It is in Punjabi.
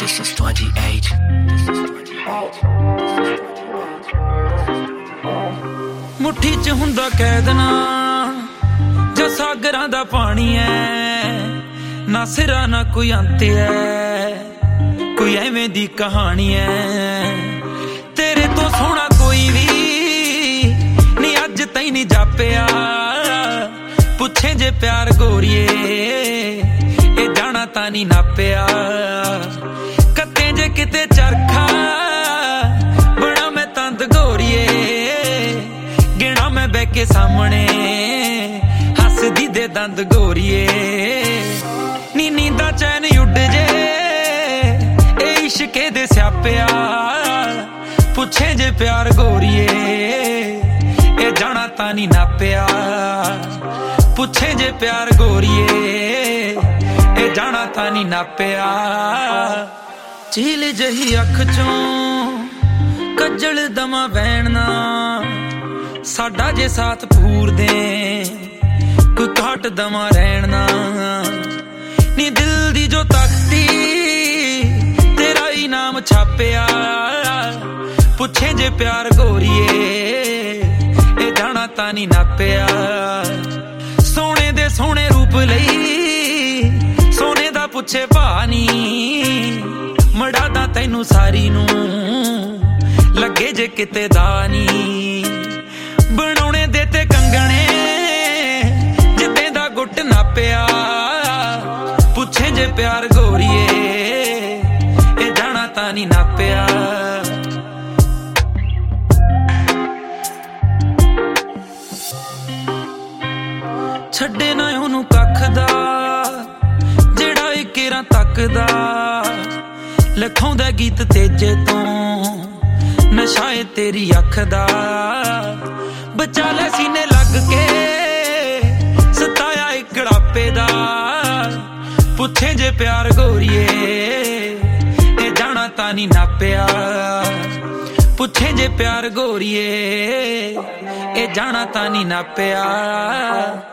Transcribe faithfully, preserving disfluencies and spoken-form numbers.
This is twenty-eight. ਮੁੱਠੀ ਚ ਹੁੰਦਾ ਕੈਦ ਨਾ ਜੋ ਸਾਗਰਾਂ ਦਾ ਪਾਣੀ ਐ, ਨਾ ਸਿਰਾ ਨਾ ਕੋਈ ਅੰਤ ਐ, ਕੋਈ ਐਵੇਂ ਦੀ ਕਹਾਣੀ ਐ। ਤੇਰੇ ਤੋਂ ਸੋਹਣਾ ਕੋਈ ਵੀ ਨੀ ਅੱਜ ਤੈਂ ਨੀ ਜਾਪਿਆ, ਪੁੱਛੇ ਜੇ ਪਿਆਰ ਗੋਰੀਏ ਇਹ ਜਾਣਾ ਤਾਂ ਨੀ ਨਾਪਿਆ। ਕੱਤੇ ਜੇ ਕਿਤੇ ਚਰਖਾ ਬਣਾ ਮੈਂ ਤੰਦ ਗੋਰੀਏ, ਗਿਣਾ ਮੈਂ ਬਹਿ ਕੇ ਸਾਹਮਣੇ ਹੱਸਦੀ ਦੇ ਦੰਦ ਗੋਰੀਏ। ਨੀ ਨੀਂਦਾ ਚੈਨ ਉੱਡ ਜੇ ਇਹ ਇਸ਼ਕੇ ਦੇ ਸਿਆਪਿਆ, ਪੁੱਛੇ ਜੇ ਪਿਆਰ ਗੋਰੀਏ ਇਹ ਜਾਣਾ ਤਾਂ ਨੀ ਨਾਪਿਆ। ਪੁੱਛੇ ਜੇ ਪਿਆਰ ਗੋਰੀਏ ਇਹ ਜਾਣਾ ਤਾਂ ਨੀ ਨਾਪਿਆ। ਝੀਲ ਜਹੀ ਅੱਖ ਚੋਂ ਕੱਜਲ ਦਮਾ ਵਹਿਣਾ, ਸਾਡਾ ਜੇ ਸਾਥ ਪੂਰਦੇ ਕੋਈ ਘਾਟ ਦਮਾ ਰਹਿਣਾ। ਨੀ ਦਿਲ ਦੀ ਜੋ ਤਖਤੀ ਤੇਰਾ ਹੀ ਨਾਮ ਛਾਪਿਆ, ਪੁੱਛੇ ਜੇ ਪਿਆਰ ਗੋਰੀਏ ਇਹ ਜਾਣਾ ਤਾਂ ਨੀ ਨਾਪਿਆ। ਸੋਹਣੇ ਦੇ ਸੋਹਣੇ ਰੂਪ ਲਈ ਸੋਨੇ ਦਾ ਪੁੱਛੇ ਭਾ ਨੀ, ਮੜਾਦਾ ਤੈਨੂੰ ਸਾਰੀ ਨੂੰ ਲੱਗੇ ਜੇ ਕਿਤੇ ਦਾ ਨੀ। ਬਣਾਉਣੇ ਦੇ ਤੇ ਕੰਗਣੇ ਜਿੱਦੇ ਦਾ ਗੁੱਟ ਨਾਪਿਆ, ਪੁੱਛੇ ਜੇ ਪਿਆਰ ਗੋਰੀਏ ਇਹ ਜਾਣਾ ਤਾਂ ਨੀ ਨਾਪਿਆ। ਛੱਡੇ ਨਾ ਉਹਨੂੰ ਕੱਖ ਦਾ ਜਿਹੜਾ ਇਕੇਰਾਂ ਤੱਕਦਾ, ਲਿਖਾਉਂਦਾ ਗੀਤ ਤੇਜੇ ਤੋਂ ਨਸ਼ਾ ਏ ਤੇਰੀ ਅੱਖ ਦਾ। ਬਚਾ ਲੈ ਸੀਨੇ ਲੱਗ ਕੇ ਸਤਾਇਆ ਇੱਕ ਗੜਾਪੇ ਦਾ, ਪੁੱਛੇ ਜੇ ਪਿਆਰ ਗੋਰੀਏ ਇਹ ਜਾਣਾ ਤਾਂ ਨੀ ਨਾਪਿਆ। ਪੁੱਛੇ ਜੇ ਪਿਆਰ ਗੋਰੀਏ ਇਹ ਜਾਣਾ ਤਾਂ ਨੀ ਨਾਪਿਆ।